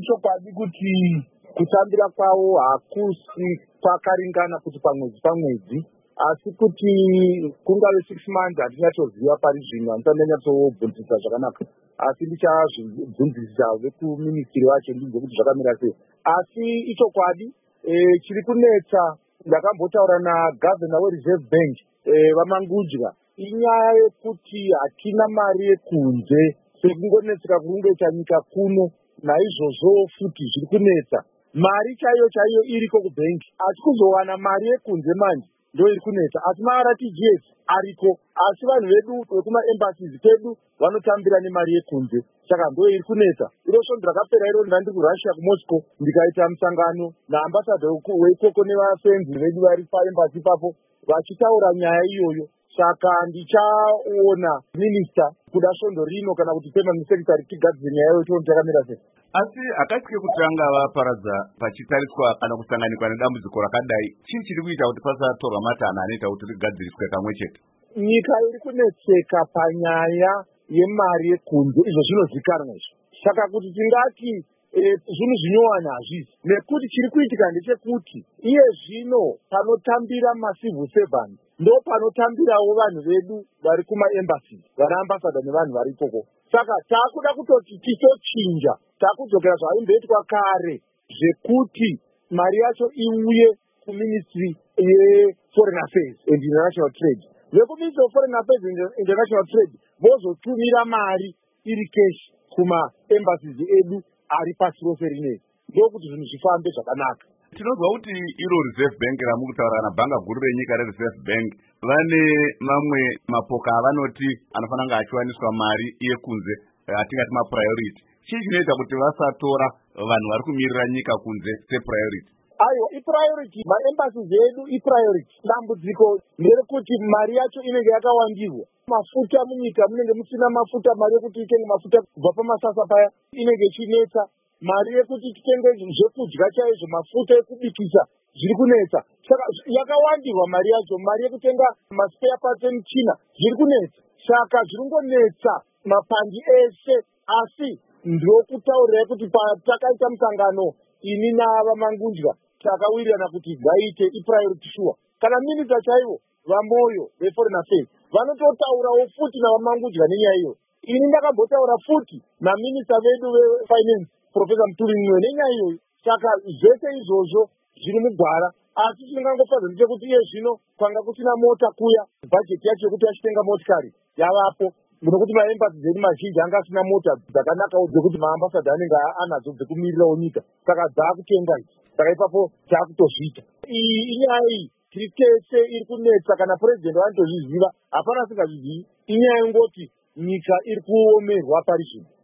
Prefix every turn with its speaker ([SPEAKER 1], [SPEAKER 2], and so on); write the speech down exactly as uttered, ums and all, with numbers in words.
[SPEAKER 1] ichokwadi kuti kutambira kwavo hakusi kwakaringana kuti pamwedzi pamwedzi, asi kuti kungave six months hatinatoziva pari zvino, handisandanyatsobvunzisa zvakanaka, asi ndichazvibvunzisa vekuministiri vacho ndinze kuti zvakamira sei. Asi ichokwadi e, chiri kunetsa, ndakambotaura nagavhena wereserve bank e, vamangudya, inyaya yekuti hatina mari yekunze sekungonetseka kungoita nyika kuno. Naizvozvo futi zviri kunetsa, mari chaiyo chaiyo iriko kubhengi, asi kuzowana mari yekunze manje ndo iri kunetsa. Asi ma-R T G S ariko, asi vanhu vedu vekumaembassies kwedu vanotambira nemari yekunze, saka ndo iri kunetsa. Iro svondo rakapera iro ndandiri kuRussia kuMoscow, ndikaita musangano naambasada weikoko nevafenzi vedu vari paembasi ipapo vachitaura nyaya iyoyo. Saka ndichaona minista kuda svondo rino kana kuti permanent secretary tigadzire nyaya iyoyo tione chakamira sei.
[SPEAKER 2] Asi akatike kutanga vaparadza pachitariswa kana kusanganikwa nedambudziko rakadai, chii chiri kuita kuti pasatorwa matanho anoita kuti rigadziriswe kamwe chete?
[SPEAKER 1] Nyika iri kunetseka panyaya yemari yekunze, izvo zvinozikanwa izvo. Saka kuti tingati zvinhu zvinyowani hazvisi, nekuti chiri kuitika ndechekuti iye zvino panotambira macivil servants ndo panotambirawo vanhu vedu vari kumaembassy, vana ambasada nevanhu vari ikoko. Saka taakuda kutoti tichochinja, taakudzokera zvaimboitwa kare zvekuti mari yacho iuye kuministry yeforeign affairs and international trade. Vekuministry of foreign affairs and international trade vozotumira mari iri keshi kumaembassies edu ari pasi rose rineri, ndokuti zvinhu zvifambe zvakanaka.
[SPEAKER 2] Tinozwa kuti iro Reserve Bank ramukutaura nabhanga guru renyika reReserve Bank vane mamwe mapoka avanoti anofanira kunge achiwaniswa mari yekunze, atingati mapriority. Chii chinoita kuti vasatora vanhu vari kumirira nyika kunze sepriority?
[SPEAKER 1] Aiwa, ipriority, maembassies edu ipriority. Dambudziko nderekuti mari yacho inenge yakawandirwa. Mafuta munyika munenge musina mafuta, mari yekuti itenge mafuta kubva pamasasa paya inenge ichinetsa. Mari yekuti titenge zvekudya chaizvo, mafuta ekubikisa zviri kunetsa. Saka yakawandirwa mari yacho, mari yekutenga maspare parts emuchina zviri kunetsa. Saka zviri ngonetsa mapandi ese, asi ndokutaurira kuti patakaita musangano ini navamangudya takawirirana kuti ngaite ipriority sure. Kana minista chaivo vamoyo veforeign affairs vanototaurawo futi navamangudya nenyaya iyo. Ini ndakambotaura futi naminista vedu vefinance Professor Mturinwe nenyaya iyoyo. Saka zvese izvozvo zviri mugwara, asi chinongangofadza ndechekuti iye zvino kwanga kusina mota kuya, bhajeti yacho yekuti achitenga motikari yavapo, nokuti maembassy edu mazhinji anga asina mota dzakanakawo dzekuti maambasada anenge anadzo dzekumirirawo nyika, saka dzaakutenga idzi. Saka ipapo taakutozviita. Iyi inyaya iyi tiri tese iri kunetsa, kana president vanotozviziva, hapana asingazvizivi. Inyaya yengoti nyika iri kuomerwa pari zvino.